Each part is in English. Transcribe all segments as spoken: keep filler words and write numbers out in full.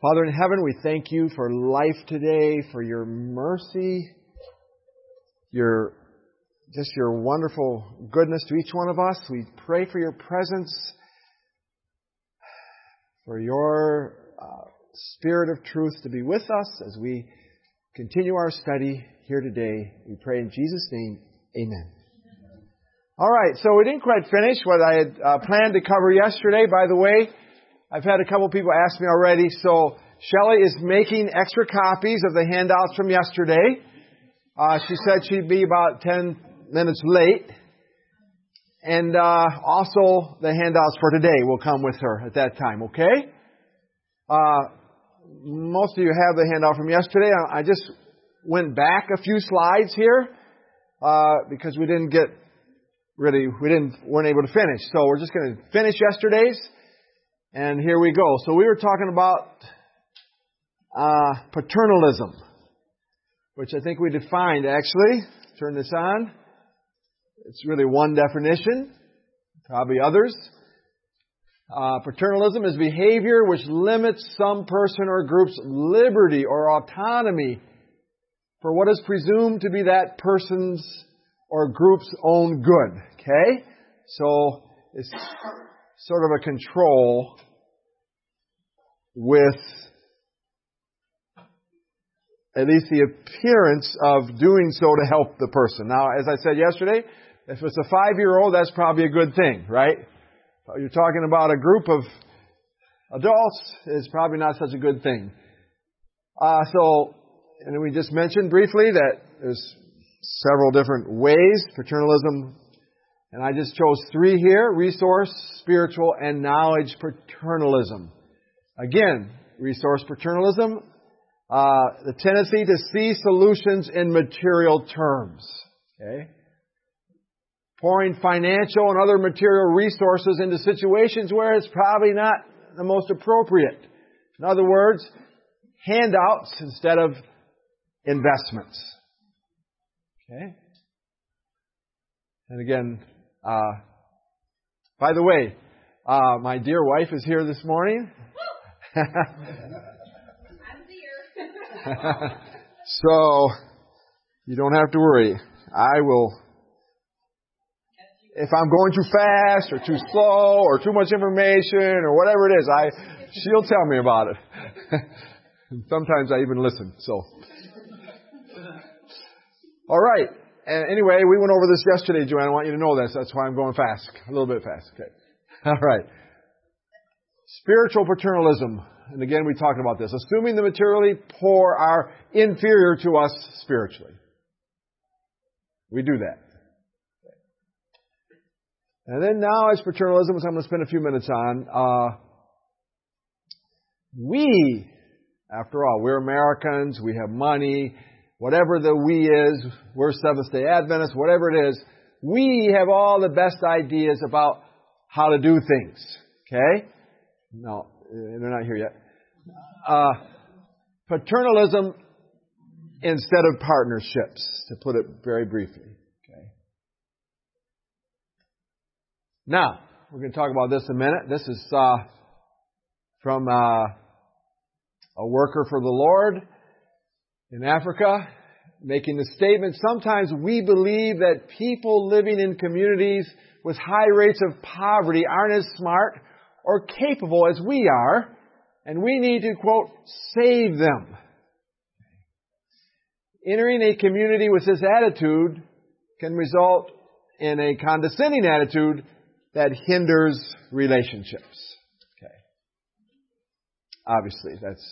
Father in heaven, we thank you for life today, for your mercy, your just your wonderful goodness to each one of us. We pray for your presence, for your uh, Spirit of truth to be with us as we continue our study here today. We pray in Jesus' name, amen. All right, so we didn't quite finish what I had uh, planned to cover yesterday. By the way, I've had a couple people ask me already, so Shelley is making extra copies of the handouts from yesterday. Uh, she said she'd be about ten minutes late. And uh, also the handouts for today will come with her at that time, okay? Uh, most of you have the handout from yesterday. I, I just went back a few slides here uh, because we didn't get really, we didn't weren't able to finish. So we're just going to finish yesterday's. And here we go. So we were talking about uh, paternalism, which I think we defined actually. Turn this on. It's really one definition, probably others. Uh, paternalism is behavior which limits some person or group's liberty or autonomy for what is presumed to be that person's or group's own good. Okay? So it's sort of a control with at least the appearance of doing so to help the person. Now, as I said yesterday, if it's a five-year-old, that's probably a good thing, right? If you're talking about a group of adults, it's probably not such a good thing. Uh, so, and we just mentioned briefly that there's several different ways paternalism. And I just chose three here: resource, spiritual, and knowledge paternalism. Again, resource paternalism, uh, the tendency to see solutions in material terms. Okay? Pouring financial and other material resources into situations where it's probably not the most appropriate. In other words, handouts instead of investments. Okay? And again, Uh, by the way, uh, my dear wife is here this morning. I'm here. So, you don't have to worry. I will, if I'm going too fast or too slow or too much information or whatever it is, I, she'll tell me about it. Sometimes I even listen, so. All right. And anyway, we went over this yesterday, Joanne. I want you to know this. That's why I'm going fast. A little bit fast. Okay. All right. Spiritual paternalism. And again, we talked about this. Assuming the materially poor are inferior to us spiritually. We do that. And then now as paternalism, which I'm going to spend a few minutes on, uh, we, after all, we're Americans. We have money. Whatever the we is, we're Seventh-day Adventists, whatever it is, we have all the best ideas about how to do things. Okay? No, they're not here yet. Uh, paternalism instead of partnerships, to put it very briefly. Okay? Now, we're going to talk about this in a minute. This is uh, from uh, a worker for the Lord in Africa, making the statement, sometimes we believe that people living in communities with high rates of poverty aren't as smart or capable as we are, and we need to, quote, save them. Entering a community with this attitude can result in a condescending attitude that hinders relationships. Okay. Obviously, that's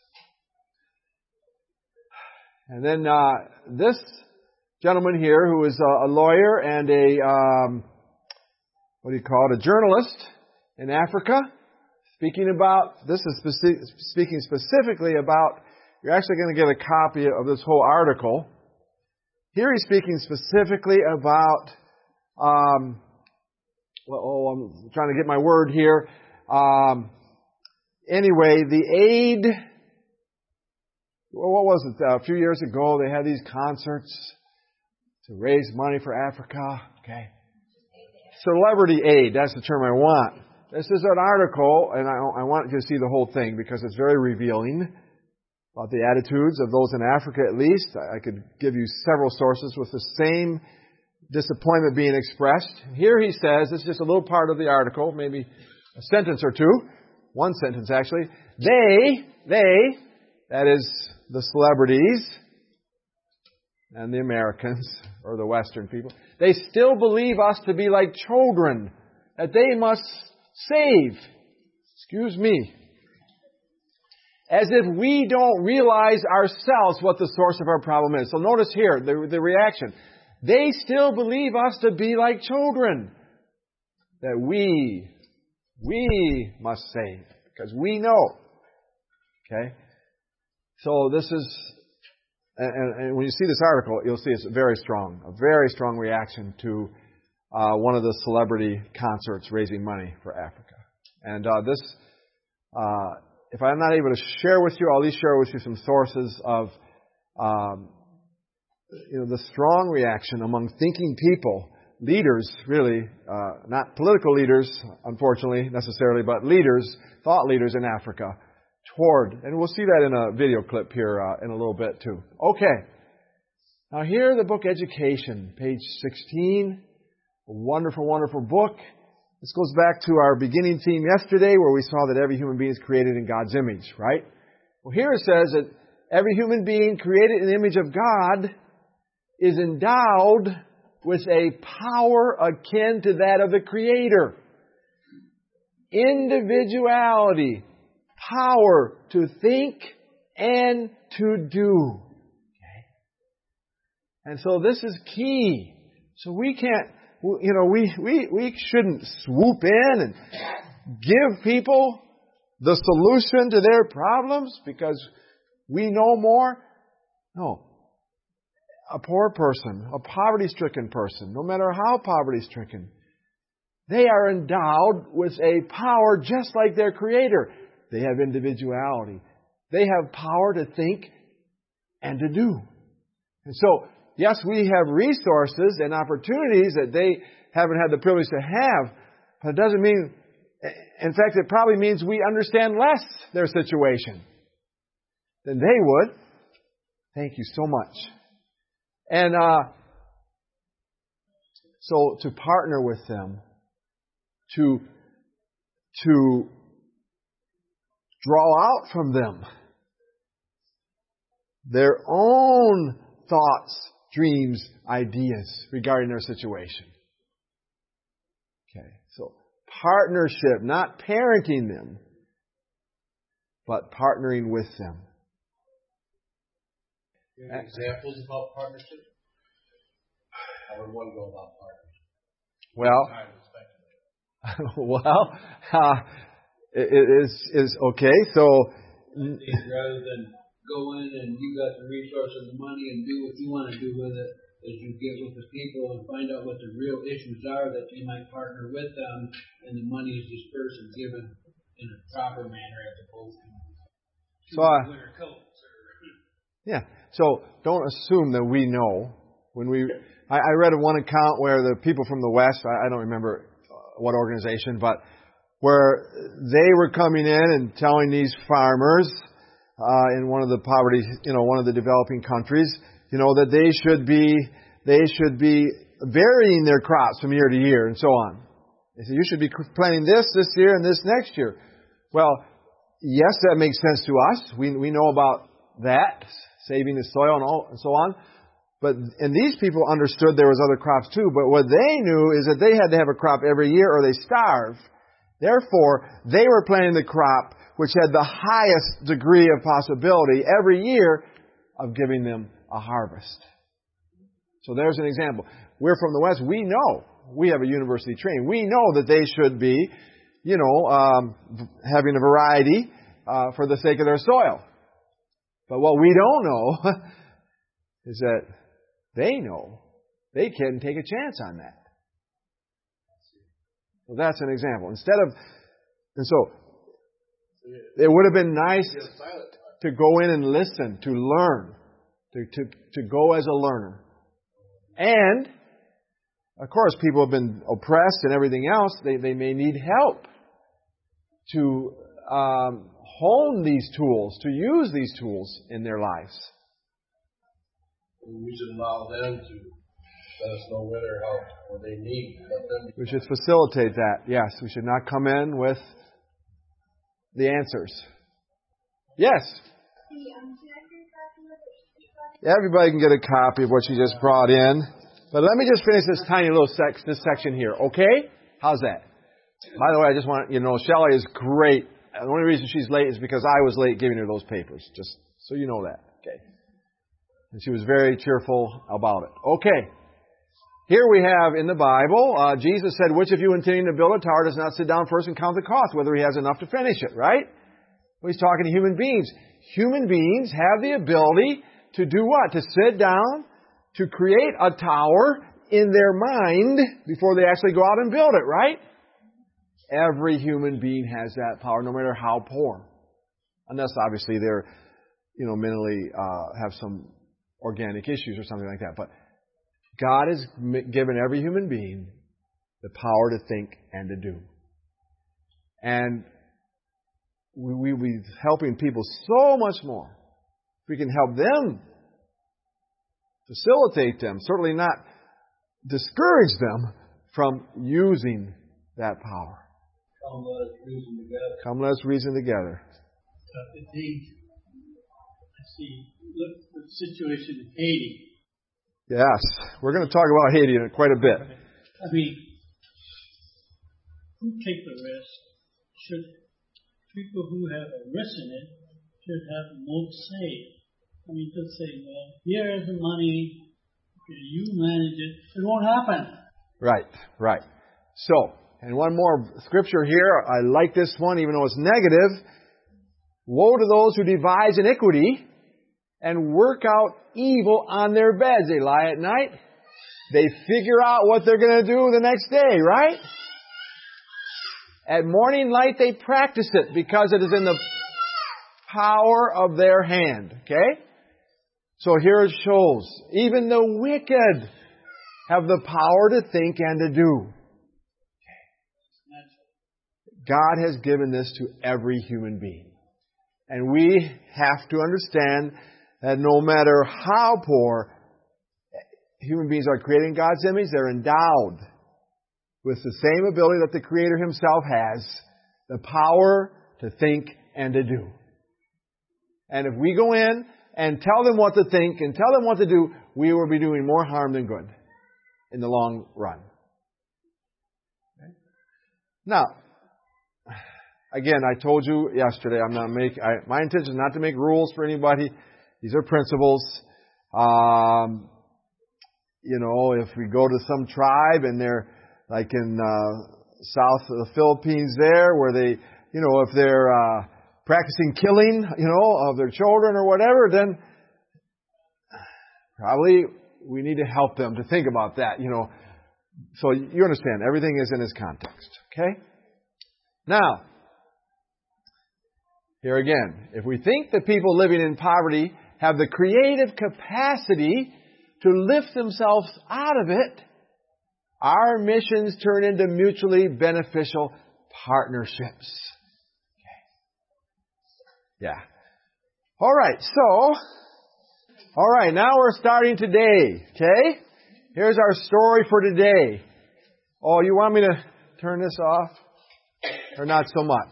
And then uh, this gentleman here, who is a, a lawyer and a, um, what do you call it, a journalist in Africa, speaking about, this is speci- speaking specifically about, you're actually going to get a copy of this whole article. Here he's speaking specifically about, um, well, oh, I'm trying to get my word here. Um, anyway, the aid... Well, what was it? Uh, a few years ago, they had these concerts to raise money for Africa. Okay. Celebrity aid, that's the term I want. this is an article, and I, I want you to see the whole thing because it's very revealing about the attitudes of those in Africa at least. I could give you several sources with the same disappointment being expressed. Here he says, this is just a little part of the article, maybe a sentence or two, one sentence actually. They, they, that is the celebrities and the Americans or the Western people, they still believe us to be like children, that they must save, excuse me, as if we don't realize ourselves what the source of our problem is. So notice here, the, the reaction. They still believe us to be like children. That we, we must save. Because we know. Okay? So this is, and, and when you see this article, you'll see it's very strong. A very strong reaction to uh, one of the celebrity concerts raising money for Africa. And uh, this, uh, if I'm not able to share with you, I'll at least share with you some sources of um, you know, the strong reaction among thinking people, leaders really, uh, not political leaders, unfortunately, necessarily, but leaders, thought leaders in Africa, toward, and we'll see that in a video clip here uh, in a little bit too. Okay. Now here, the book Education, page sixteen, a wonderful, wonderful book. This goes back to our beginning theme yesterday where we saw that every human being is created in God's image, right? Well, here it says that every human being created in the image of God is endowed with a power akin to that of the Creator. Individuality, power to think and to do. Okay? And so this is key. So we can't, you know, we, we, we shouldn't swoop in and give people the solution to their problems because we know more. No. A poor person, a poverty-stricken person, no matter how poverty-stricken, they are endowed with a power just like their Creator. They have individuality. They have power to think and to do. And so, yes, we have resources and opportunities that they haven't had the privilege to have, but it doesn't mean, in fact, it probably means we understand less their situation than they would. Thank you so much. And uh, so to partner with them, to to draw out from them their own thoughts, dreams, ideas regarding their situation. Okay, so partnership, not parenting them, but partnering with them. Do you have examples about partnership? How would one go about partnership? Well, well, uh, it, it is is okay. So rather than go in and you got the resources and the money and do what you want to do with it, is you get with the people and find out what the real issues are that you might partner with them, and the money is dispersed and given in a proper manner as opposed to so, uh, winter coats. Yeah. So don't assume that we know. When we, I, I read one account where the people from the West, I, I don't remember what organization, but where they were coming in and telling these farmers uh, in one of the poverty, you know, one of the developing countries, you know, that they should be, they should be varying their crops from year to year and so on. They said, you should be planting this this year and this next year. Well, yes, that makes sense to us. We we know about that, saving the soil and, all, and so on. But and these people understood there was other crops too. But what they knew is that they had to have a crop every year or they starve. Therefore, they were planting the crop which had the highest degree of possibility every year of giving them a harvest. So there's an example. We're from the West. We know. We have a university training. We know that they should be, you know, um, having a variety uh, for the sake of their soil. But what we don't know is that they know they can take a chance on that. So that's an example. Instead of, and so it would have been nice to go in and listen, to learn, to, to, to go as a learner. And, of course, people have been oppressed and everything else. They, they may need help. to um, hone these tools, to use these tools in their lives. We should allow them to let us know where their help, what they need. Let them We should facilitate that. Yes, we should not come in with the answers. Yes? Everybody can get a copy of what she just brought in. But let me just finish this tiny little sec- this section here, okay? How's that? By the way, I just want you to know, Shelley is great. The only reason she's late is because I was late giving her those papers. Just so you know that, okay? And she was very cheerful about it. Okay. Here we have in the Bible, uh, Jesus said, which of you intending to build a tower does not sit down first and count the cost, whether he has enough to finish it, right? Well, he's talking to human beings. Human beings have the ability to do what? To sit down, to create a tower in their mind before they actually go out and build it, right? Every human being has that power, no matter how poor. Unless, obviously, they're, you know, mentally uh, have some organic issues or something like that. But God has given every human being the power to think and to do. And we will be helping people so much more. We can help them, facilitate them, certainly not discourage them from using that power. Come, let us reason together. Come, let us reason together. Uh, the, I see, look at the situation in Haiti. Yes, we're going to talk about Haiti in quite a bit. I mean, who take the risk? Should people who have a risk in it should have the most say? I mean, just say, well, here is the money, okay, you manage it. It won't happen. Right, right. So, and one more scripture here. I like this one, even though it's negative. Woe to those who devise iniquity and work out evil on their beds. They lie at night. They figure out what they're going to do the next day, right? At morning light, they practice it because it is in the power of their hand. Okay? So here it shows, even the wicked have the power to think and to do. God has given this to every human being. And we have to understand that no matter how poor, human beings are created in God's image, they're endowed with the same ability that the Creator Himself has, the power to think and to do. And if we go in and tell them what to think and tell them what to do, we will be doing more harm than good in the long run. Okay? Now, again, I told you yesterday, I'm not make. I, my intention is not to make rules for anybody. These are principles. Um, you know, if we go to some tribe and they're like in uh, south of the Philippines there, where they, you know, if they're uh, practicing killing, you know, of their children or whatever, then probably we need to help them to think about that, you know. So you understand, everything is in its context. Okay? Now, here again, if we think that people living in poverty have the creative capacity to lift themselves out of it, our missions turn into mutually beneficial partnerships. Okay. Yeah. All right, so, all right, now we're starting today, okay? Here's our story for today. Oh, you want me to turn this off? Or not so much?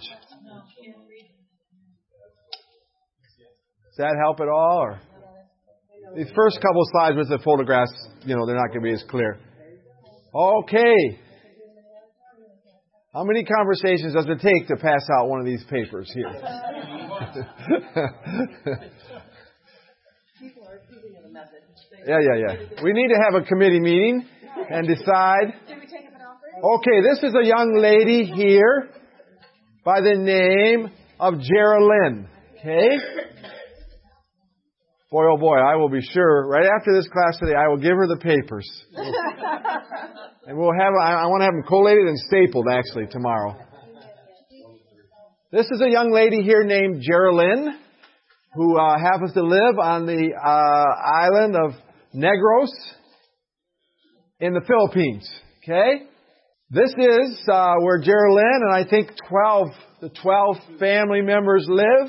Does that help at all? Or these first couple of slides with the photographs, you know, they're not going to be as clear. Okay. How many conversations does it take to pass out one of these papers here? Yeah, yeah, yeah. We need to have a committee meeting and decide. Okay, this is a young lady here by the name of Geraldine. Okay? Boy, oh boy, I will be sure, right after this class today, I will give her the papers. And we'll have, I, I want to have them collated and stapled, actually, tomorrow. This is a young lady here named Geraldine, who uh, happens to live on the uh, island of Negros in the Philippines. Okay? This is uh, where Geraldine and I think twelve, the twelve family members live.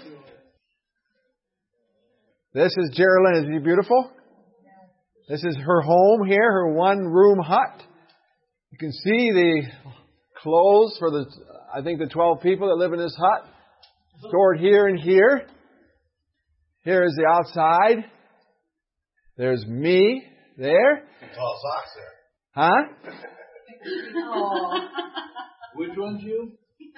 This is Geraldine. Isn't she beautiful? This is her home here, her one-room hut. You can see the clothes for the, I think, the twelve people that live in this hut stored here and here. Here is the outside. There's me there. Tall socks there. Huh? Aww. Which one's you?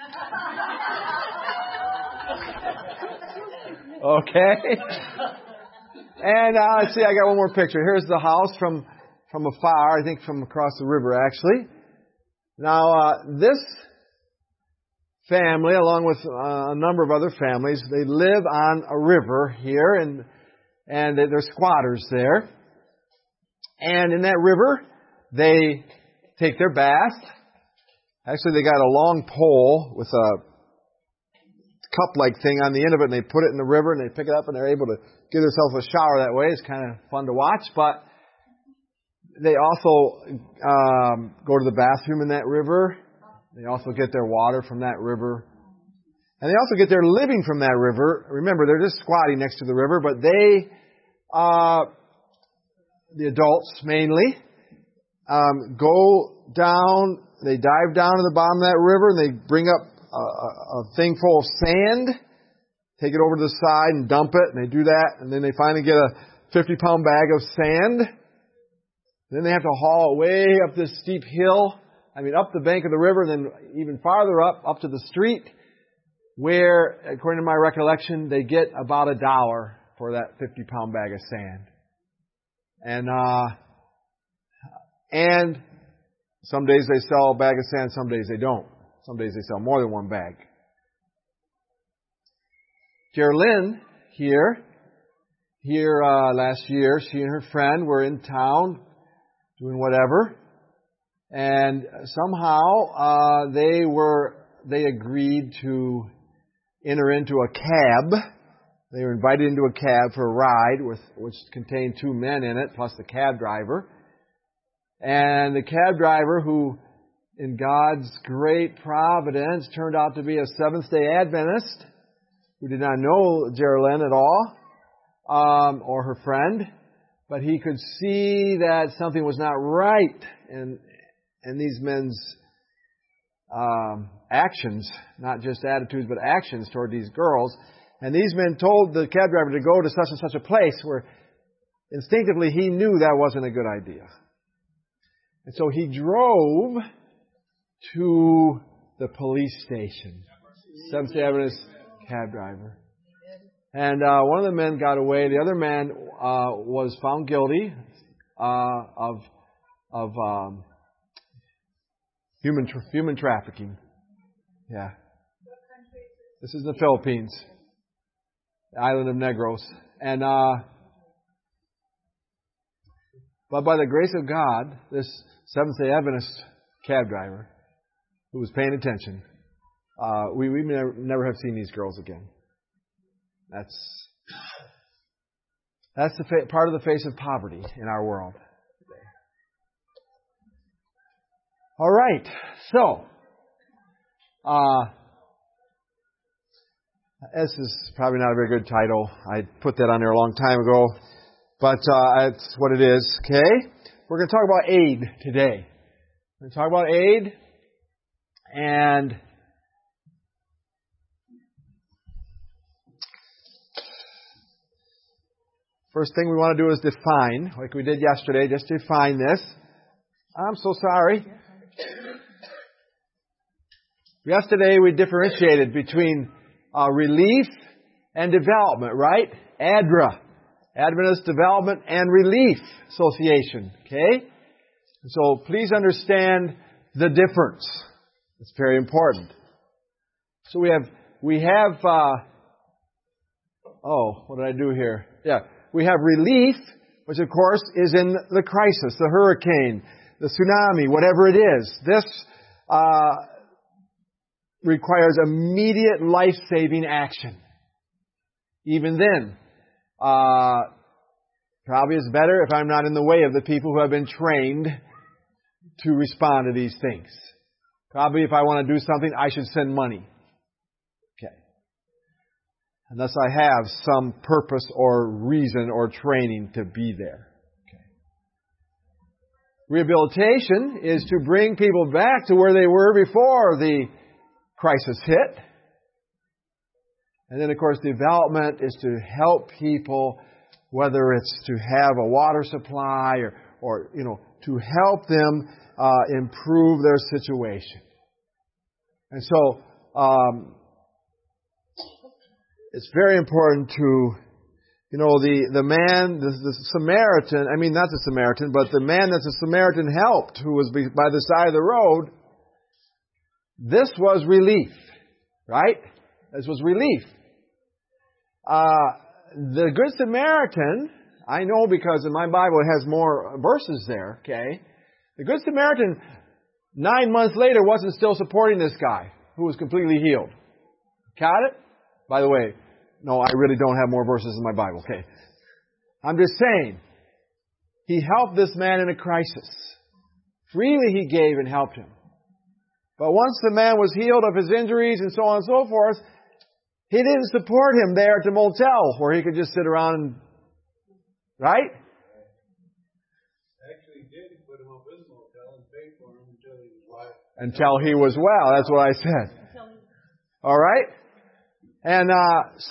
Okay. And uh, let's see, I got one more picture. Here's the house from, from afar, I think from across the river actually. Now, uh, this family, along with uh, a number of other families, they live on a river here, and and they're squatters there. And in that river, they take their bath. Actually, they got a long pole with a cup-like thing on the end of it, and they put it in the river, and they pick it up, and they're able to give themselves a shower that way. It's kind of fun to watch, but they also um, go to the bathroom in that river. They also get their water from that river. And they also get their living from that river. Remember, they're just squatting next to the river, but they, uh, the adults mainly, um, go down, they dive down to the bottom of that river, and they bring up a, a, a thing full of sand, take it over to the side and dump it, and they do that, and then they finally get a fifty-pound bag of sand. Then they have to haul it way up this steep hill, I mean up the bank of the river, and then even farther up, up to the street, where, according to my recollection, they get about a dollar for that fifty-pound bag of sand. And, uh, and some days they sell a bag of sand, some days they don't. Some days they sell more than one bag. Geraldine here, here uh, last year, she and her friend were in town doing whatever, and somehow uh, they were they agreed to enter into a cab. They were invited into a cab for a ride, with, which contained two men in it, plus the cab driver. And the cab driver, who in God's great providence turned out to be a Seventh-day Adventist, who did not know Geraldine at all, um, or her friend, but he could see that something was not right in, in these men's um, actions, not just attitudes, but actions toward these girls. And these men told the cab driver to go to such and such a place where instinctively he knew that wasn't a good idea. And so he drove to the police station. Seventh-day Adventist cab driver. And uh, one of the men got away. The other man uh, was found guilty uh, of of um, human tra- human trafficking. Yeah. This is the Philippines, the island of Negros. And uh, but by the grace of God, this Seventh-day Adventist cab driver, who was paying attention, uh, we we never, never have seen these girls again. That's that's the fa- part of the face of poverty in our world today. All right, so uh, this is probably not a very good title. I put that on there a long time ago, but uh, it's what it is. Okay, we're going to talk about aid today. We're going to talk about aid, and first thing we want to do is define, like we did yesterday, just define this. I'm so sorry. Yesterday we differentiated between uh, relief and development, right? A D R A, Adventist Development and Relief Association, okay? So please understand the difference. It's very important. So we have, we have, uh, oh, what did I do here? Yeah. We have relief, which of course is in the crisis, the hurricane, the tsunami, whatever it is. This uh, requires immediate life-saving action. Even then, uh, probably it's better if I'm not in the way of the people who have been trained to respond to these things. Probably if I want to do something, I should send money. Okay. Unless I have some purpose or reason or training to be there. Okay. Rehabilitation is to bring people back to where they were before the crisis hit. And then, of course, development is to help people, whether it's to have a water supply or, or you know, to help them uh, improve their situation. And so, um, it's very important to, you know, the, the man, the, the Samaritan, I mean, not the Samaritan, but the man that the Samaritan helped, who was by the side of the road, this was relief, right? This was relief. Uh, the Good Samaritan, I know because in my Bible it has more verses there, okay? The Good Samaritan, nine months later, wasn't still supporting this guy who was completely healed. Got it? By the way, no, I really don't have more verses in my Bible, okay? I'm just saying, he helped this man in a crisis. Freely he gave and helped him. But once the man was healed of his injuries and so on and so forth, he didn't support him there at the motel where he could just sit around and, right? Actually, he did put him up in the motel and paid for him until he was well. Until he was well. That's what I said. All right? And uh, so,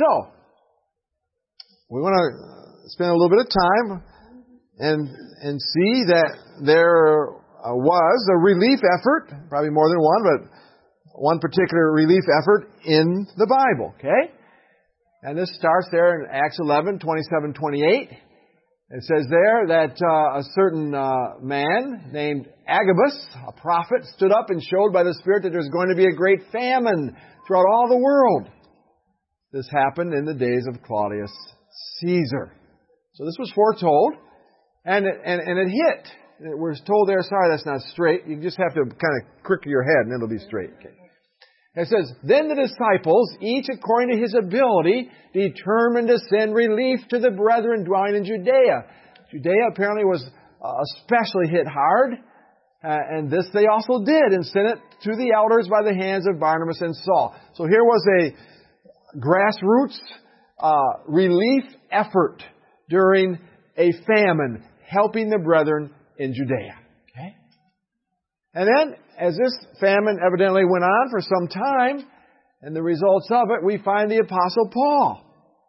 we want to spend a little bit of time and and see that there uh, was a relief effort, probably more than one, but one particular relief effort in the Bible, okay? And this starts there in Acts eleven, twenty-seven, twenty-eight. It says there that uh, a certain uh, man named Agabus, a prophet, stood up and showed by the Spirit that there's going to be a great famine throughout all the world. This happened in the days of Claudius Caesar. So this was foretold, and it, and, and it hit. It was told there, sorry, that's not straight. You just have to kind of crick your head and it'll be straight. Okay. It says, then the disciples, each according to his ability, determined to send relief to the brethren dwelling in Judea. Judea apparently was especially hit hard, uh, and this they also did, and sent it to the elders by the hands of Barnabas and Saul. So here was a grassroots uh, relief effort during a famine, helping the brethren in Judea. Okay? And then, as this famine evidently went on for some time, and the results of it, we find the Apostle Paul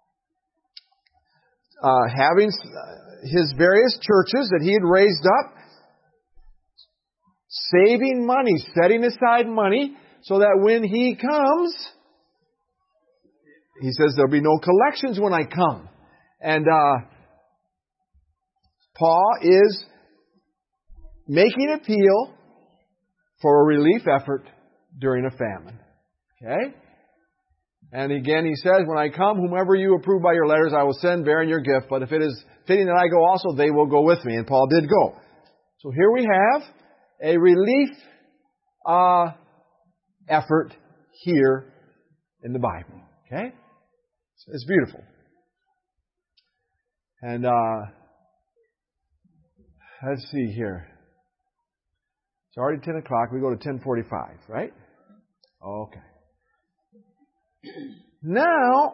uh, having his various churches that he had raised up, saving money, setting aside money, so that when he comes, he says there'll be no collections when I come. And uh, Paul is making appeal for a relief effort during a famine. Okay? And again, he says, when I come, whomever you approve by your letters, I will send bearing your gift. But if it is fitting that I go also, they will go with me. And Paul did go. So here we have a relief uh, effort here in the Bible. Okay? It's beautiful. And uh, let's see here. It's already ten o'clock. We go to ten forty-five, right? Okay. Now,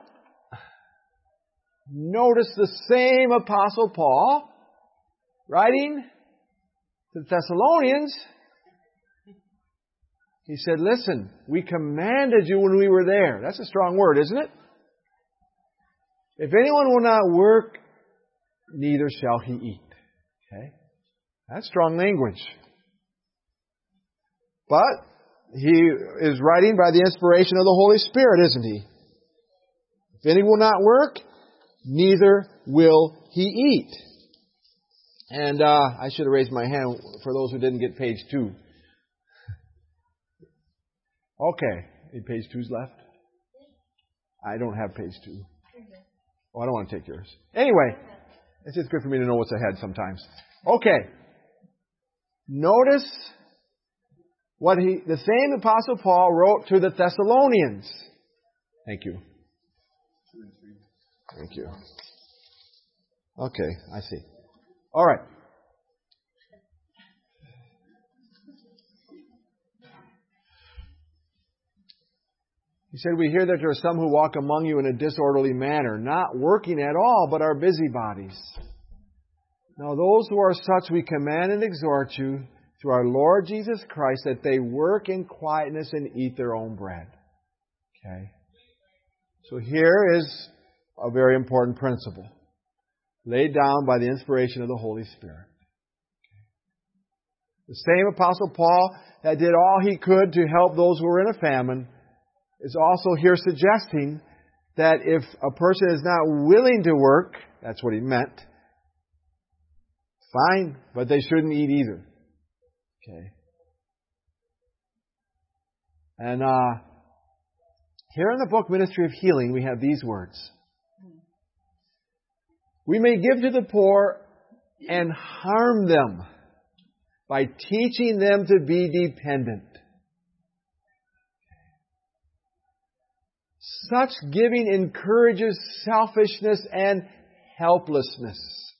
notice the same Apostle Paul writing to the Thessalonians. He said, listen, we commanded you when we were there. That's a strong word, isn't it? If anyone will not work, neither shall he eat. Okay? That's strong language. But he is writing by the inspiration of the Holy Spirit, isn't he? If any will not work, neither will he eat. And uh, I should have raised my hand for those who didn't get page two. Okay. Any page two's left? I don't have page two. Oh, I don't want to take yours. Anyway, it's just good for me to know what's ahead sometimes. Okay. Notice what he, the same Apostle Paul wrote to the Thessalonians. Thank you. Thank you. Okay, I see. All right. He said, we hear that there are some who walk among you in a disorderly manner, not working at all, but are busybodies. Now those who are such we command and exhort you through our Lord Jesus Christ that they work in quietness and eat their own bread. Okay. So here is a very important principle laid down by the inspiration of the Holy Spirit. The same Apostle Paul that did all he could to help those who were in a famine is also here suggesting that if a person is not willing to work, that's what he meant, fine, but they shouldn't eat either. Okay. And uh, here in the book Ministry of Healing, we have these words. We may give to the poor and harm them by teaching them to be dependent. Such giving encourages selfishness and helplessness.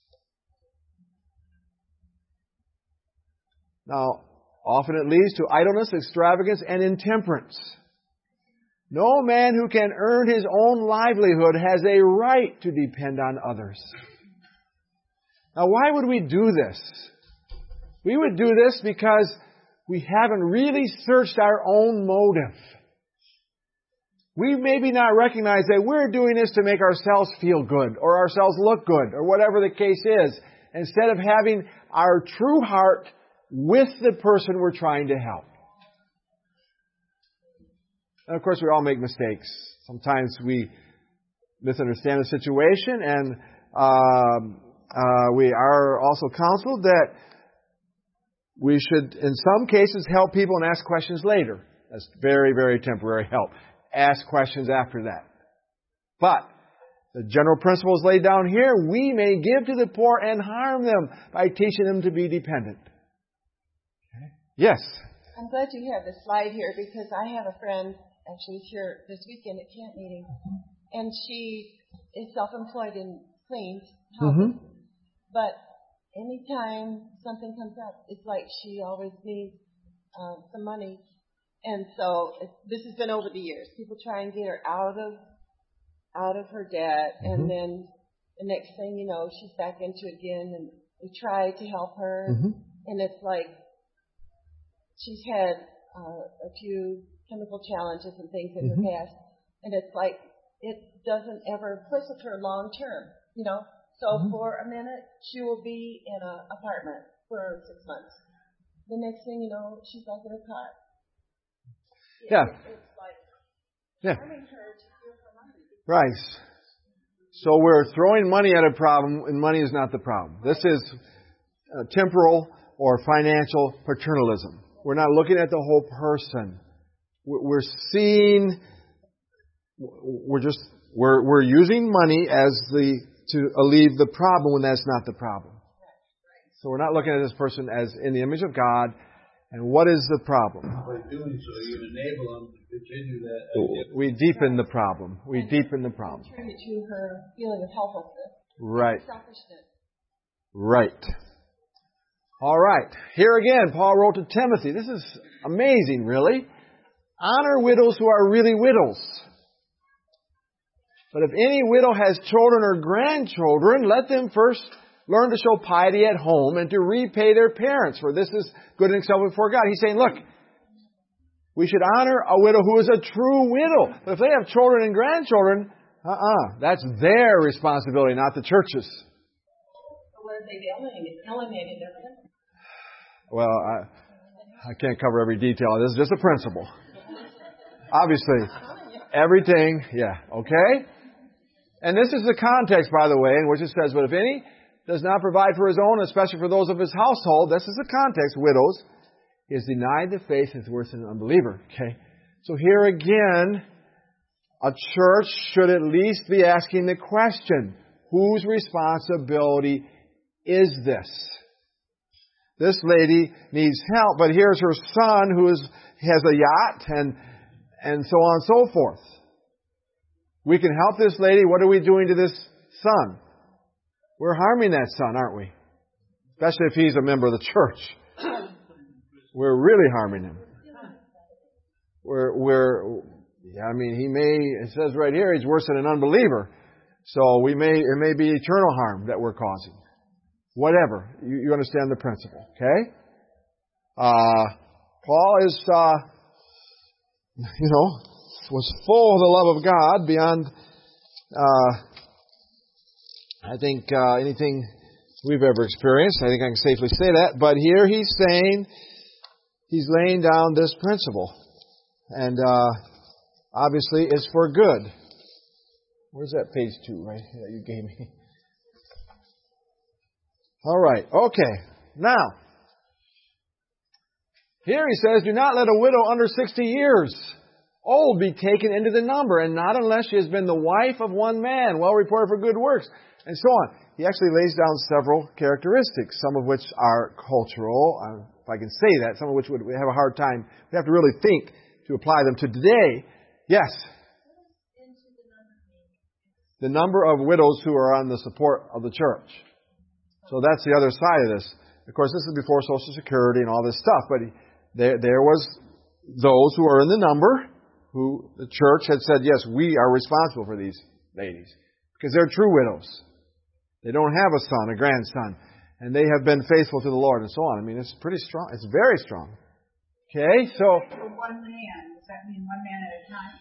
Now, often it leads to idleness, extravagance, and intemperance. No man who can earn his own livelihood has a right to depend on others. Now, why would we do this? We would do this because we haven't really searched our own motive. We maybe not recognize that we're doing this to make ourselves feel good or ourselves look good or whatever the case is, instead of having our true heart with the person we're trying to help. And of course, we all make mistakes. Sometimes we misunderstand the situation, and um, uh, we are also counseled that we should, in some cases, help people and ask questions later. That's very, very temporary help. Ask questions after that. But the general principle is laid down here. We may give to the poor and harm them by teaching them to be dependent. Okay. Yes? I'm glad you have the slide here because I have a friend, and she was here this weekend at camp meeting, and she is self-employed and cleans houses. Mm-hmm. But anytime something comes up, it's like she always needs uh, some money. And so it, this has been over the years. People try and get her out of out of her debt, mm-hmm. and then the next thing you know, she's back into it again. And we try to help her, mm-hmm. and it's like she's had uh, a few chemical challenges and things in mm-hmm. her past, and it's like it doesn't ever push with her long term, you know. So mm-hmm. for a minute, she will be in an apartment for six months. The next thing you know, she's back in her car. Yeah. It, it's like yeah. harming her to give her money. Right. So we're throwing money at a problem, and money is not the problem. This is uh, temporal or financial paternalism. We're not looking at the whole person. We're seeing. We're just we're we're using money as the to alleviate the problem when that's not the problem. So we're not looking at this person as in the image of God. And what is the problem? By doing so, you enable them to continue that. We deepen the problem. We deepen the problem. Contribute to her feeling of helplessness. Right. Selfishness. Right. All right. Here again, Paul wrote to Timothy. This is amazing, really. Honor widows who are really widows. But if any widow has children or grandchildren, let them first learn to show piety at home and to repay their parents, for this is good and acceptable before God. He's saying, look, we should honor a widow who is a true widow. But if they have children and grandchildren, uh-uh, that's their responsibility, not the church's. So what are they alienating their parents? Well, I, I can't cover every detail. This is just a principle. Obviously, everything, yeah, okay? And this is the context, by the way, in which it says, but if any does not provide for his own, especially for those of his household, this is the context, widows, he has denied the faith and is worse than an unbeliever. Okay? So here again, a church should at least be asking the question, whose responsibility is this? This lady needs help, but here's her son who is, has a yacht and, and so on and so forth. We can help this lady. What are we doing to this son? We're harming that son, aren't we? Especially if he's a member of the church. We're really harming him. We're, we're, Yeah, I mean, he may, it says right here, he's worse than an unbeliever. So we may, it may be eternal harm that we're causing. Whatever. You, you understand the principle, okay? Uh, Paul is, uh, you know, was full of the love of God beyond, uh, I think, uh, anything we've ever experienced. I think I can safely say that. But here he's saying, he's laying down this principle. And, uh, obviously it's for good. Where's that page two, right? That you gave me. All right. Okay. Now, here he says, do not let a widow under sixty years old be taken into the number, and not unless she has been the wife of one man, well reported for good works, and so on. He actually lays down several characteristics, some of which are cultural, uh, if I can say that, some of which would we have a hard time. We have to really think to apply them to today. Yes? The number of widows who are on the support of the church. So that's the other side of this. Of course, this is before Social Security and all this stuff, but there, there was those who are in the number who the church had said, yes, we are responsible for these ladies because they're true widows. They don't have a son, a grandson, and they have been faithful to the Lord and so on. I mean, it's pretty strong. It's very strong. Okay, so... One man. Does that mean one man at a time?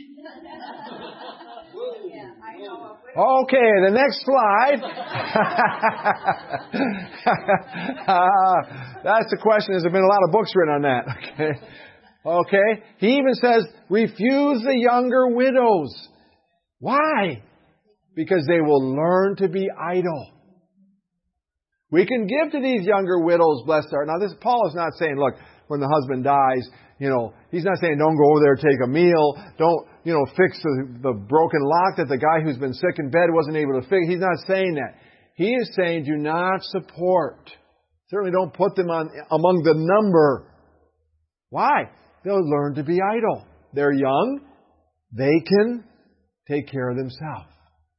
Yeah, I know. Okay, the next slide. uh, that's the question. There's been a lot of books written on that. Okay. Okay. He even says, refuse the younger widows. Why? Because they will learn to be idle. We can give to these younger widows, blessed are. Now, this Paul is not saying, look, when the husband dies, you know, he's not saying don't go over there, take a meal, don't, you know, fix the, the broken lock that the guy who's been sick in bed wasn't able to fix. He's not saying that. He is saying do not support. Certainly don't put them on among the number. Why? They'll learn to be idle. They're young. They can take care of themselves.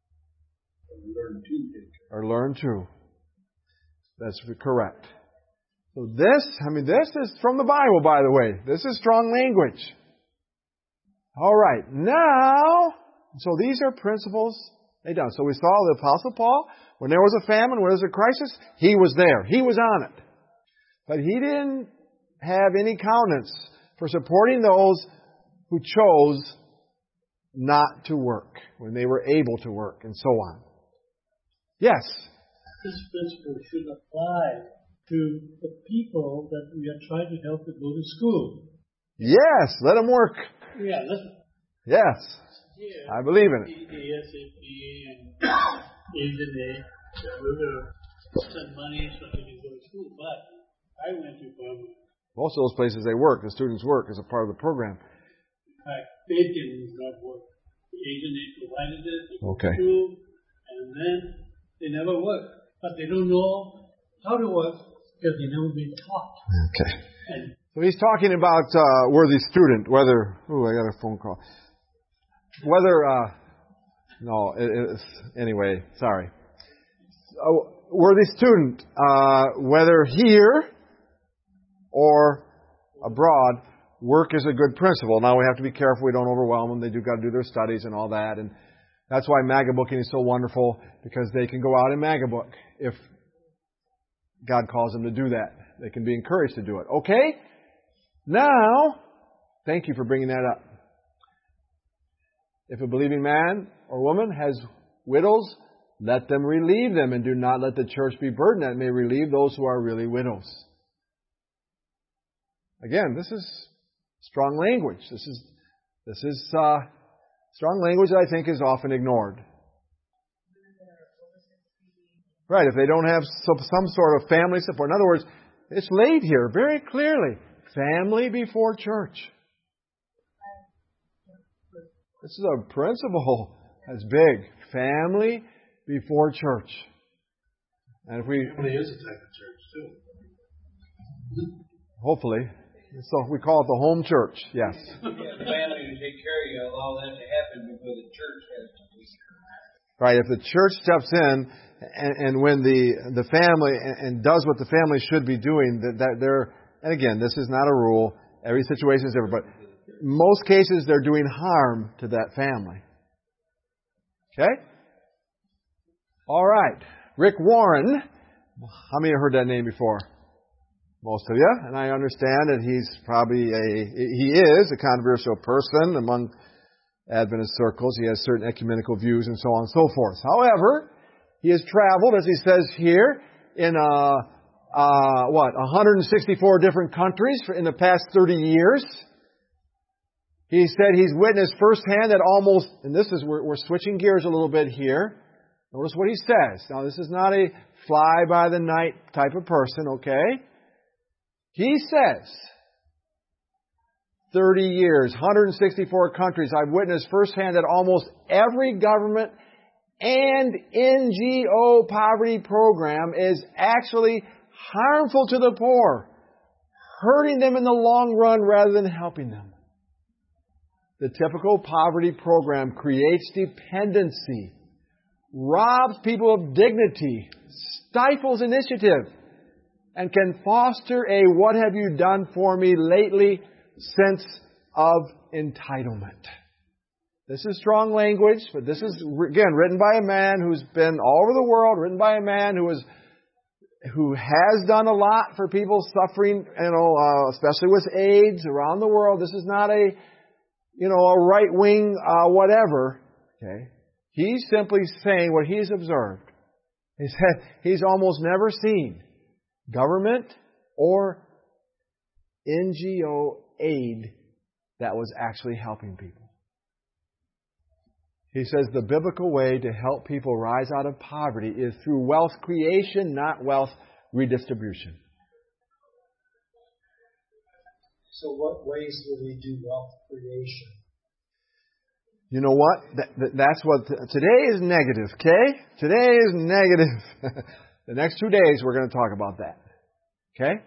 Or learn to. That's correct. So this, I mean, this is from the Bible, by the way. This is strong language. All right. Now, so these are principles laid down. So we saw the Apostle Paul, when there was a famine, when there was a crisis, he was there. He was on it. But he didn't have any countenance for supporting those who chose not to work when they were able to work and so on. Yes? This principle should apply to the people that we are trying to help to go to school. Yes, let them work. Yeah, listen. Yes, Yeah. I believe in it. The A S A P and Asian Aid, we're going to send money so they can go to school. But I went to Burma. Most of those places they work, the students work as a part of the program. In fact, they did not work. The Asian Aid provided it, they go Okay. to school, and then they never work. But they don't know how to work because they never been taught. Okay. And So he's talking about uh, worthy student, whether... Ooh, I got a phone call. Whether... Uh, no, it, it's... Anyway, sorry. Uh, worthy student, uh, whether here or abroad, work is a good principle. Now we have to be careful we don't overwhelm them. They do got to do their studies and all that. And that's why Magabooking is so wonderful, because they can go out and Magabook if God calls them to do that. They can be encouraged to do it. Okay? Now, thank you for bringing that up. If a believing man or woman has widows, let them relieve them, and do not let the church be burdened that may relieve those who are really widows. Again, this is strong language. This is this is uh, strong language that I think is often ignored. Right, if they don't have some, some sort of family support. In other words, it's laid here very clearly. Family before church. This is a principle that's big. Family before church. And if we... Family is a type of church, too. Hopefully. So we call it the home church. Yes. Yeah, the family to take care of you, allow that to happen before the church has to take care of it. Right, if the church steps in and, and when the the family and, and does what the family should be doing, that, that they're, and again, this is not a rule. Every situation is different, but most cases, they're doing harm to that family. Okay? All right. Rick Warren. How many have heard that name before? Most of you. And I understand that he's probably a, he is a controversial person among Adventist circles. He has certain ecumenical views and so on and so forth. However, he has traveled, as he says here, in uh, uh, what, one hundred sixty-four different countries in the past thirty years. He said he's witnessed firsthand that almost, and this is, we're, we're switching gears a little bit here. Notice what he says. Now, this is not a fly-by-the-night type of person, okay? He says, thirty years, one hundred sixty-four countries, I've witnessed firsthand that almost every government and N G O poverty program is actually harmful to the poor, hurting them in the long run rather than helping them. The typical poverty program creates dependency, robs people of dignity, stifles initiative, and can foster a what have you done for me lately sense of entitlement. This is strong language, but this is, again, written by a man who's been all over the world, written by a man who is who has done a lot for people suffering, you know, uh, especially with AIDS around the world. This is not a, you know, a right-wing uh, whatever. Okay, he's simply saying what he's observed. He said he's almost never seen government or N G O aid that was actually helping people. He says the biblical way to help people rise out of poverty is through wealth creation, not wealth redistribution. So what ways will we do wealth creation? You know what? That, that, that's what... Today is negative, okay? Today is negative. The next two days we're going to talk about that. Okay?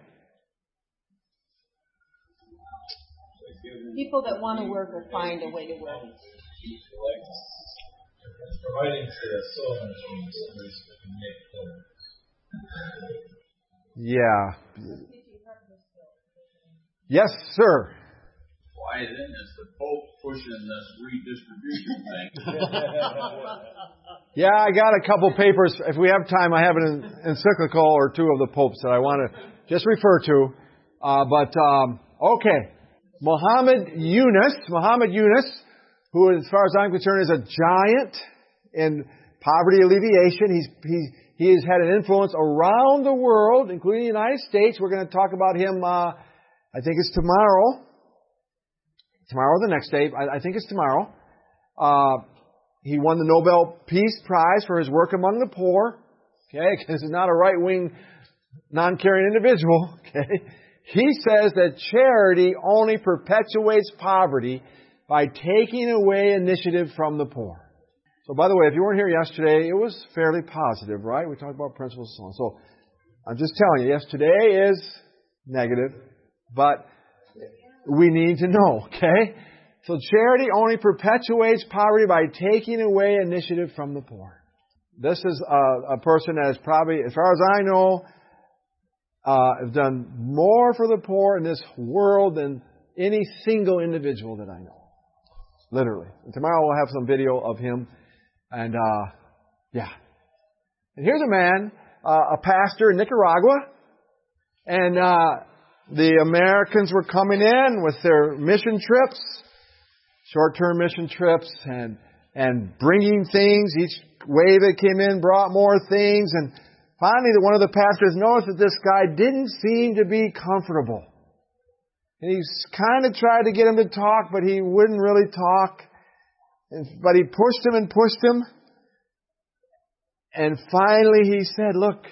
People that want to work will find a way to work. Providing the sewing machines so they can make clothes. Yeah. Yes, sir. Why then is the Pope pushing this redistribution thing? Yeah, I got a couple papers. If we have time, I have an encyclical or two of the popes that I want to just refer to. Uh, but, um, okay. Muhammad Yunus, Muhammad Yunus, who, as far as I'm concerned, is a giant in poverty alleviation. He's, he, he has had an influence around the world, including the United States. We're going to talk about him, uh, I think it's tomorrow. Tomorrow or the next day. I, I think it's tomorrow. Uh, he won the Nobel Peace Prize for his work among the poor. Okay, because he's not a right-wing, non-caring individual. Okay. He says that charity only perpetuates poverty by taking away initiative from the poor. So, by the way, if you weren't here yesterday, it was fairly positive, right? We talked about principles and so on. So, I'm just telling you, yes, today is negative, but we need to know, okay? So, charity only perpetuates poverty by taking away initiative from the poor. This is a, a person that is probably, as far as I know, Uh, have done more for the poor in this world than any single individual that I know. Literally. And tomorrow we'll have some video of him. And, uh, yeah. And here's a man, uh, a pastor in Nicaragua. And, uh, the Americans were coming in with their mission trips, short-term mission trips, and, and bringing things. Each wave that came in brought more things. And finally, one of the pastors noticed that this guy didn't seem to be comfortable. And he's kind of tried to get him to talk, but he wouldn't really talk. And, but he pushed him and pushed him. And finally he said, look,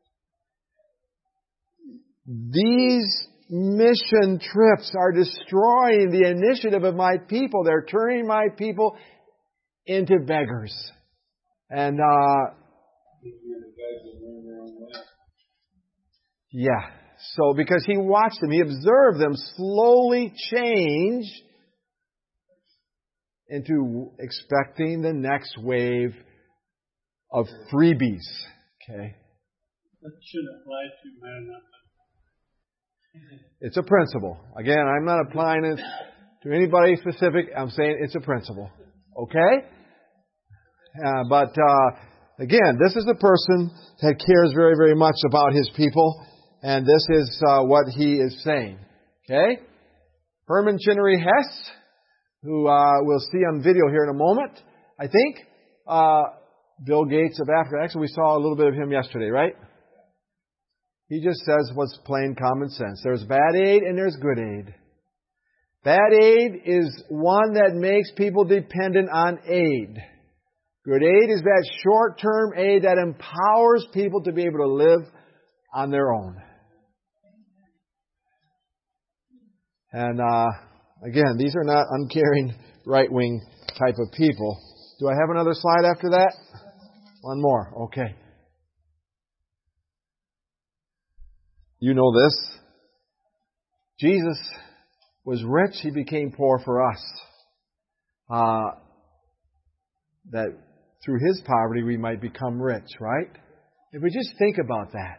these mission trips are destroying the initiative of my people. They're turning my people into beggars. And, uh, yeah. So, because he watched them, he observed them slowly change into expecting the next wave of freebies. Okay? That should apply to Maranatha. It's a principle. Again, I'm not applying it to anybody specific. I'm saying it's a principle. Okay? Uh, but, uh, again, this is a person that cares very, very much about his people. And this is uh, what he is saying. Okay? Herman Chinnery Hess, who uh, we'll see on video here in a moment, I think. Uh, Bill Gates of Africa. Actually, we saw a little bit of him yesterday, right? He just says what's plain common sense. There's bad aid and there's good aid. Bad aid is one that makes people dependent on aid. Good aid is that short-term aid that empowers people to be able to live on their own. And uh, again, these are not uncaring, right-wing type of people. Do I have another slide after that? One more. Okay. You know this. Jesus was rich. He became poor for us. Uh, that through His poverty we might become rich, right? If we just think about that.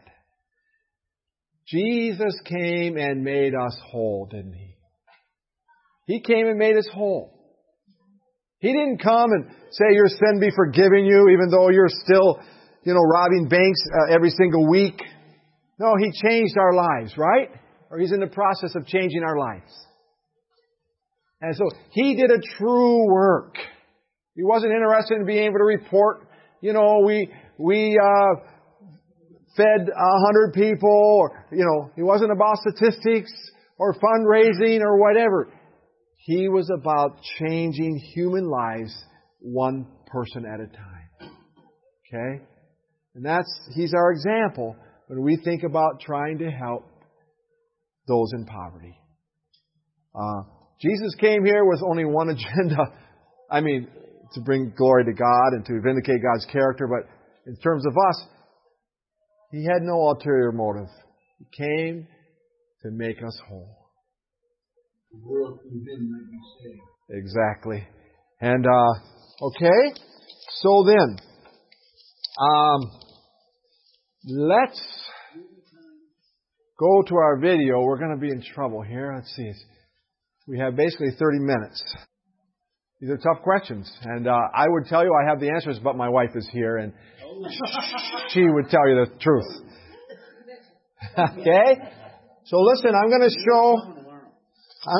Jesus came and made us whole, didn't He? He came and made us whole. He didn't come and say, your sin be forgiven you, even though you're still, you know, robbing banks uh, every single week. No, He changed our lives, right? Or He's in the process of changing our lives. And so He did a true work. He wasn't interested in being able to report, you know, we, we, uh, fed a hundred people, or, you know, He wasn't about statistics or fundraising or whatever. He was about changing human lives one person at a time. Okay? And that's, He's our example when we think about trying to help those in poverty. Uh, Jesus came here with only one agenda. I mean, to bring glory to God and to vindicate God's character, but in terms of us, He had no ulterior motive. He came to make us whole. The world through Him might be saved. Exactly. And, uh, okay. So then, um, let's go to our video. We're going to be in trouble here. Let's see. We have basically thirty minutes. These are tough questions. And, uh, I would tell you I have the answers, but my wife is here and she would tell you the truth. Okay? So listen, I'm going to show... I'm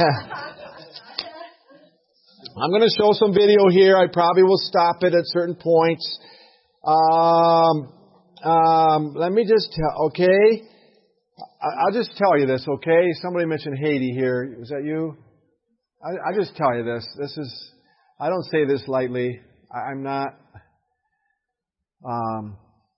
I'm going to show some video here. I probably will stop it at certain points. Um, um, let me just tell, okay? I'll just tell you this, okay? Somebody mentioned Haiti here. Was that you? I, I just tell you this. This is, I don't say this lightly. I, I'm not, um,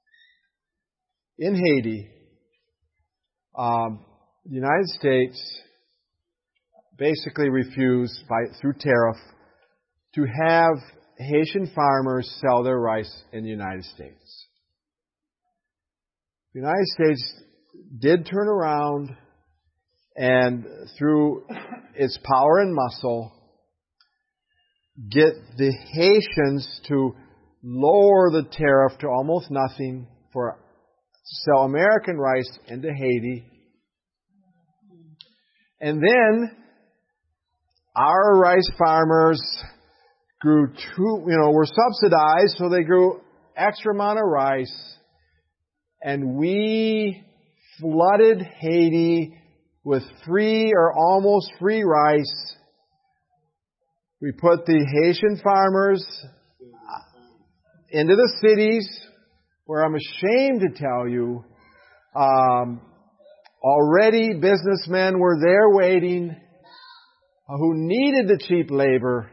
in Haiti, um, the United States basically refused, by, through tariff, to have Haitian farmers sell their rice in the United States. The United States did turn around and, through its power and muscle, get the Haitians to lower the tariff to almost nothing for sell American rice into Haiti. And then our rice farmers grew too, you know, were subsidized, so they grew extra amount of rice. And we flooded Haiti with free or almost free rice. We put the Haitian farmers into the cities, where I'm ashamed to tell you, um, already businessmen were there waiting, who needed the cheap labor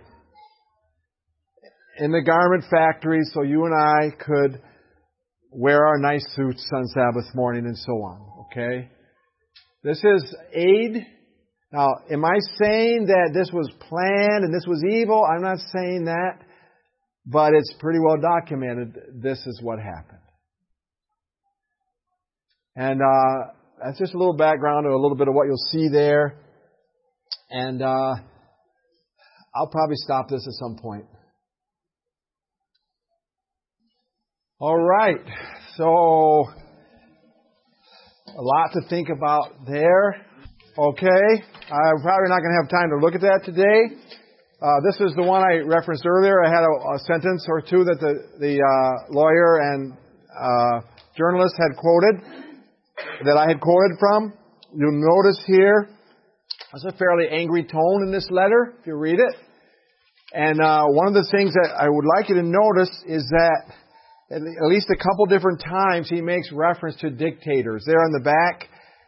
in the garment factories so you and I could wear our nice suits on Sabbath morning and so on. Okay? This is aid. Now, am I saying that this was planned and this was evil? I'm not saying that. But it's pretty well documented. This is what happened. And uh, that's just a little background to a little bit of what you'll see there. And uh, I'll probably stop this at some point. All right. So, a lot to think about there. Okay. I'm probably not going to have time to look at that today. Uh, this is the one I referenced earlier. I had a, a sentence or two that the, the uh, lawyer and uh, journalist had quoted, that I had quoted from. You'll notice here, there's a fairly angry tone in this letter, if you read it. And uh, one of the things that I would like you to notice is that at least a couple different times he makes reference to dictators. There in the back,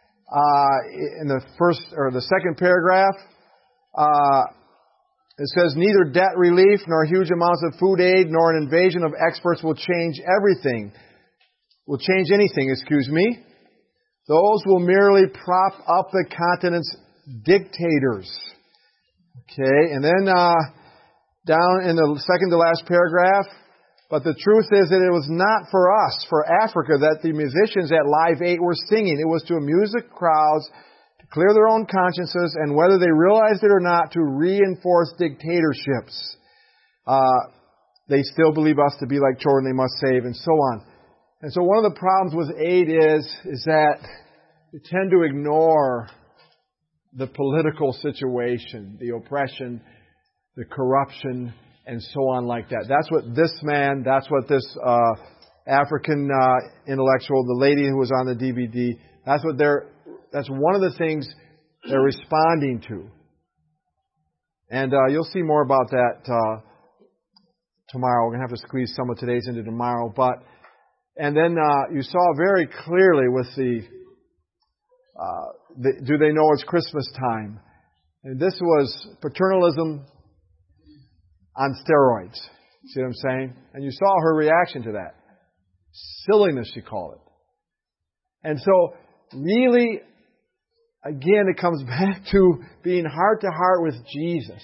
uh, in the first or the second paragraph, uh, it says, neither debt relief nor huge amounts of food aid nor an invasion of experts will change everything. Will change anything, excuse me. Those will merely prop up the continent's dictators. Okay, and then uh, down in the second to last paragraph, but the truth is that it was not for us, for Africa, that the musicians at Live eight were singing. It was to amuse the crowds, to clear their own consciences, and whether they realized it or not, to reinforce dictatorships. Uh, they still believe us to be like children they must save, and so on. And so one of the problems with aid is, is that we tend to ignore the political situation, the oppression, the corruption, and so on like that. That's what this man, that's what this uh, African uh, intellectual, the lady who was on the D V D, that's what they're, that's one of the things they're responding to. And uh, you'll see more about that uh, tomorrow. We're going to have to squeeze some of today's into tomorrow. But And then uh, you saw very clearly with the, uh, the, do they know it's Christmas time? And this was paternalism on steroids. See what I'm saying? And you saw her reaction to that. Silliness, she called it. And so, really, again, it comes back to being heart to heart with Jesus.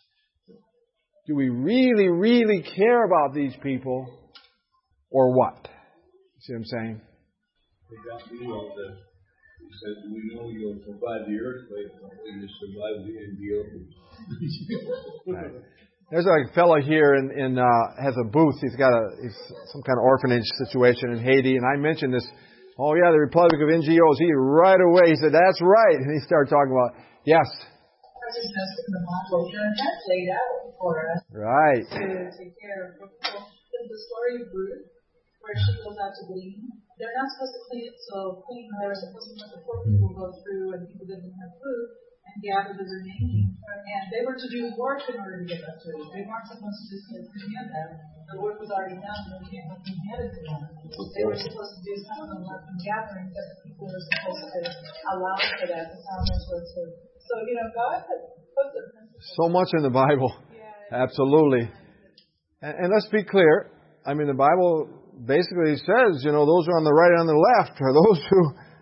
Do we really, really care about these people, or what? See what I'm saying? They got me on the, he said, we know you'll survive the earthquake, but will you survive the N D O? Right. There's a fellow here in, in uh, has a booth. He's got a he's some kind of orphanage situation in Haiti, and I mentioned this. Oh yeah, the Republic of N G Os. He right away he said, "That's right," and he started talking about yes. That's laid out for us. Right. To take care of the story of Ruth, where she goes out to glean. They're not supposed to clean it, so clean. They're supposed to let the poor people go through, and people didn't have food, and gather the remaining. And they were to do work in order to get that food. They weren't supposed to just get that. The work was already done, and they can't help them get it to them. They were supposed to do some of the work in gathering, but the people were supposed to allow for that. The farmers were to. So, you know, God had put the principles. So much in the Bible. Yeah. Absolutely. And, and let's be clear. I mean, the Bible basically says, you know, those who are on the right and on the left are those who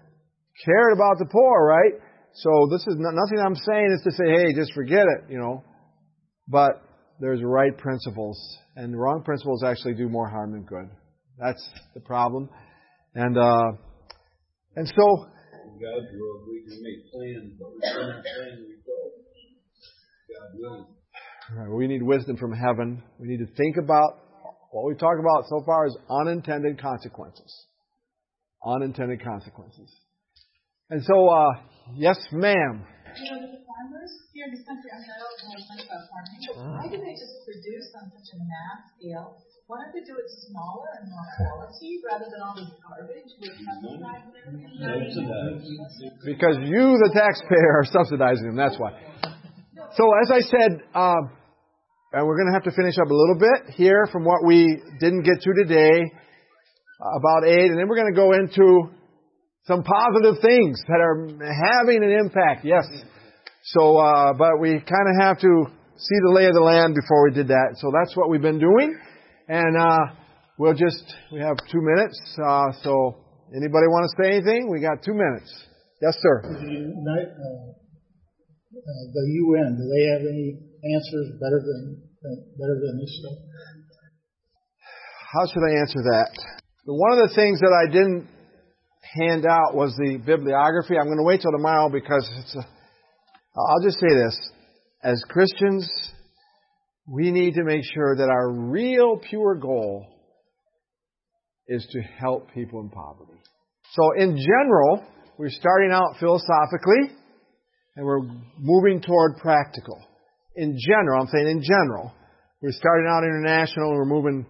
cared about the poor, right? So this is not, nothing I'm saying is to say, hey, just forget it, you know. But there's right principles, and wrong principles actually do more harm than good. That's the problem. And uh, and so In God's world, we can make plans, but we cannot plan results. God willing. Right, we need wisdom from heaven. We need to think about what we've talked about so far is unintended consequences. Unintended consequences. And so, uh, yes, ma'am. You know, the farmers here in this country, I mean, I don't know much about farming, but why do they just produce on such a mass scale? Why don't they do it smaller and more quality rather than all this garbage with pesticides and everything? Because you, the taxpayer, are subsidizing them. That's why. So, as I said, uh, and we're going to have to finish up a little bit here from what we didn't get to today uh, about aid, and then we're going to go into some positive things that are having an impact. Yes. So, uh, but we kind of have to see the lay of the land before we did that. So that's what we've been doing. And, uh, we'll just, we have two minutes. Uh, so anybody want to say anything? We got two minutes. Yes, sir. The, United, uh, uh, the U N, do they have any answers better than, uh, better than this stuff? How should I answer that? One of the things that I didn't hand out was the bibliography. I'm going to wait till tomorrow because it's a, I'll just say this. As Christians, we need to make sure that our real pure goal is to help people in poverty. So in general, we're starting out philosophically, and we're moving toward practical. In general, I'm saying in general, we're starting out international and we're moving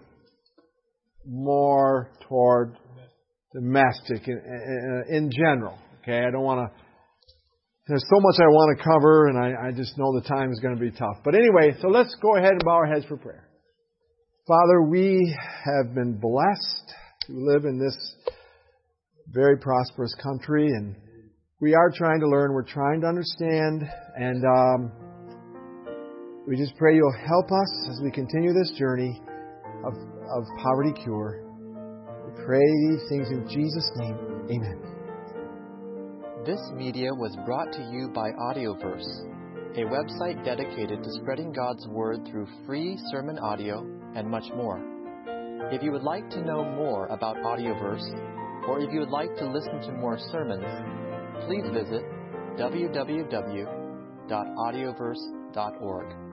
more toward domestic in, in, in general. Okay, I don't want to, there's so much I want to cover, and I, I just know the time is going to be tough. But anyway, so let's go ahead and bow our heads for prayer. Father, we have been blessed to live in this very prosperous country, and we are trying to learn, we're trying to understand, and um, we just pray you'll help us as we continue this journey of, of poverty cure. We pray these things in Jesus' name. Amen. This media was brought to you by Audioverse, a website dedicated to spreading God's Word through free sermon audio and much more. If you would like to know more about Audioverse, or if you would like to listen to more sermons, please visit w w w dot audioverse dot org.